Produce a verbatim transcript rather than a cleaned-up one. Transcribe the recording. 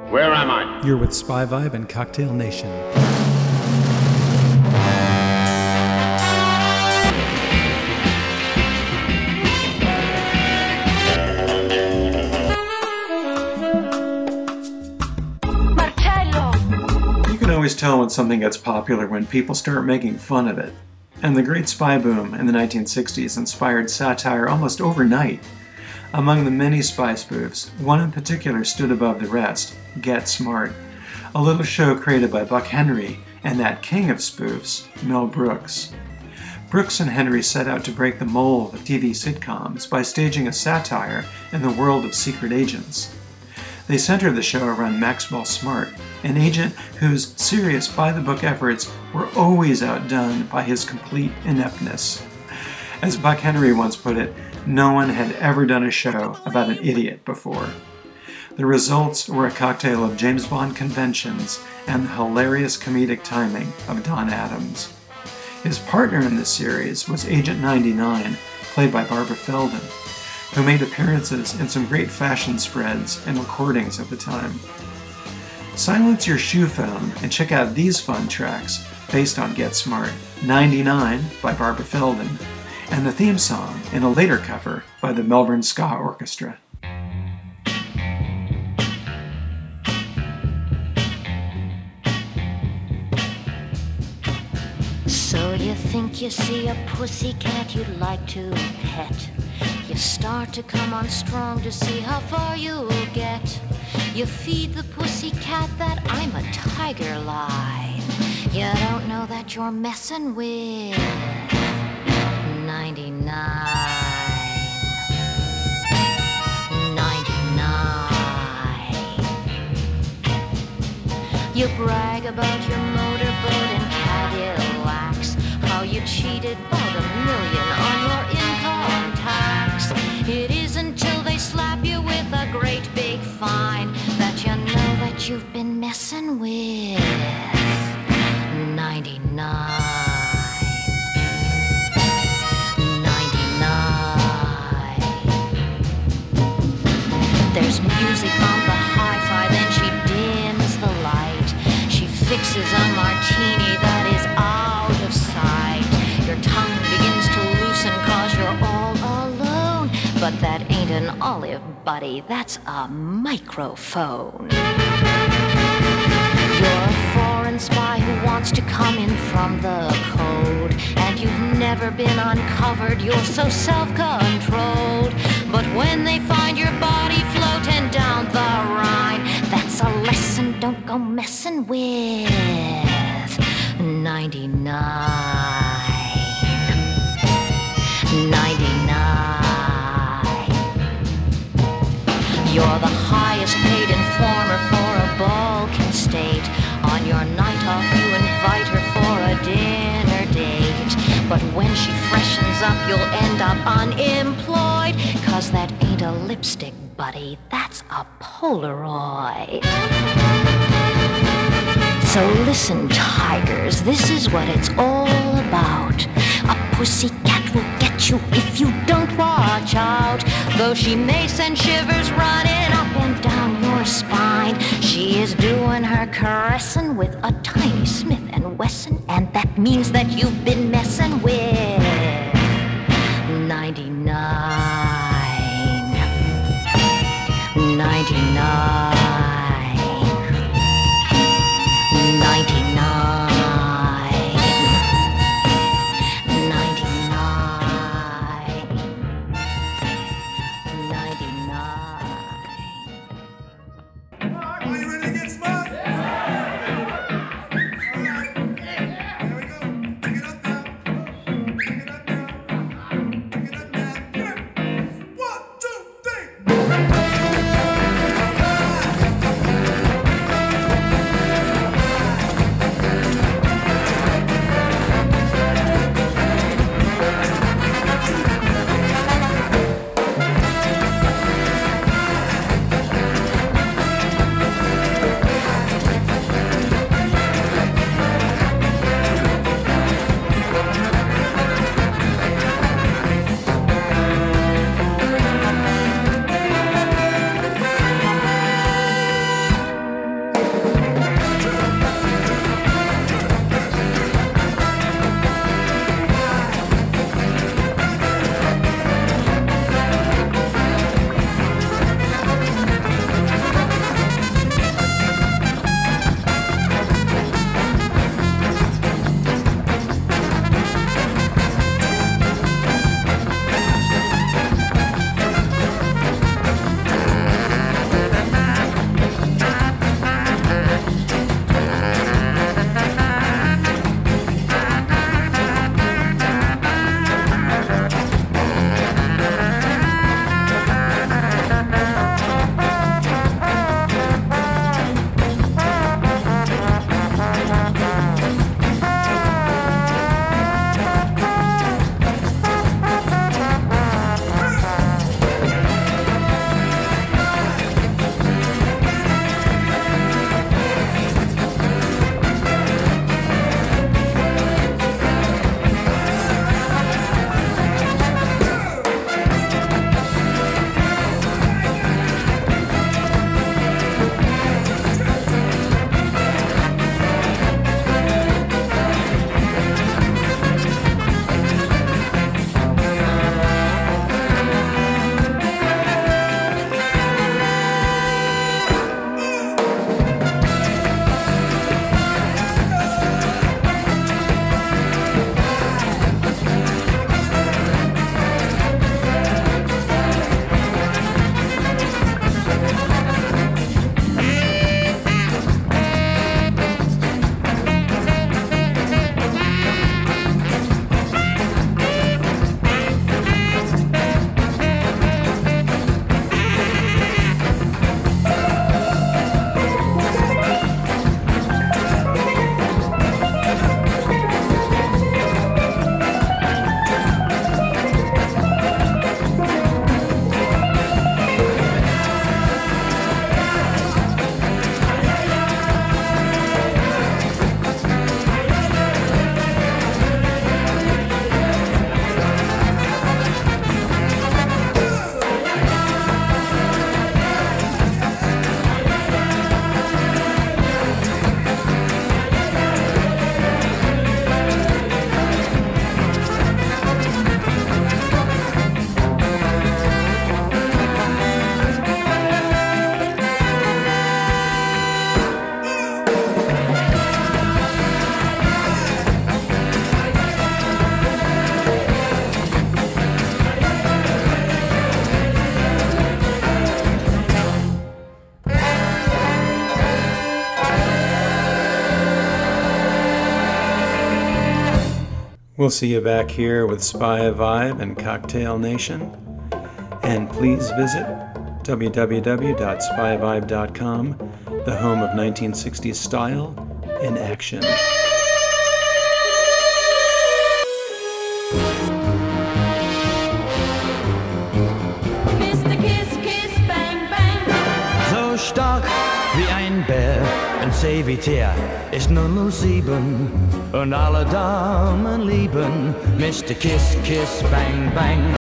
Where am I? You're with Spy Vibe and Cocktail Nation. You can always tell when something gets popular when people start making fun of it. And the great spy boom in the nineteen sixties inspired satire almost overnight. Among the many spy spoofs, one in particular stood above the rest, Get Smart, a little show created by Buck Henry and that king of spoofs, Mel Brooks. Brooks and Henry set out to break the mold of T V sitcoms by staging a satire in the world of secret agents. They centered the show around Maxwell Smart, an agent whose serious by-the-book efforts were always outdone by his complete ineptness. As Buck Henry once put it, no one had ever done a show about an idiot before. The results were a cocktail of James Bond conventions and the hilarious comedic timing of Don Adams. His partner in this series was Agent ninety-nine, played by Barbara Feldon, who made appearances in some great fashion spreads and recordings of the time. Silence your shoe phone and check out these fun tracks based on Get Smart, ninety-nine by Barbara Feldon, and the theme song in a later cover by the Melbourne Ska Orchestra. So you think you see a pussycat you'd like to pet. You start to come on strong to see how far you'll get. You feed the pussycat that I'm a tiger lie. You don't know that you're messing with ninety-nine. ninety-nine. You brag about your motorboat and Cadillacs, how you cheated about a million on your income tax. It isn't till they slap you with a great big fine that you know that you've been messing with ninety-nine. There's music on the hi-fi, then she dims the light. She fixes a martini that is out of sight. Your tongue begins to loosen cause you're all alone. But that ain't an olive, buddy, that's a microphone. You're a foreign spy who wants to come in from the code, and you've never been uncovered, you're so self-controlled. But when they find your body floating down the Rhine, that's a lesson don't go messing with ninety-nine. ninety-nine. You're the highest paid informer for a Balkan state. On your night off you invite her for a dinner date. But when she freshens up you'll end up unemployed, cause that ain't a lipstick, buddy, that's a Polaroid. So listen, tigers, this is what it's all about. A pussycat will get you if you don't watch out. Though she may send shivers running up and down your spine, she is doing her caressing with a tiny Smith and Wesson, and that means that you've been messing with ninety-nine. ninety-nine. We'll see you back here with Spy Vibe and Cocktail Nation. And please visit w w w dot spy vibe dot com, the home of nineteen sixties style in action. Mister Kiss, Kiss, Bang, Bang. So stark wie ein Bär, ein Servitär ist null sieben und alle Damen lieben Mister Kiss, Kiss, Bang, Bang.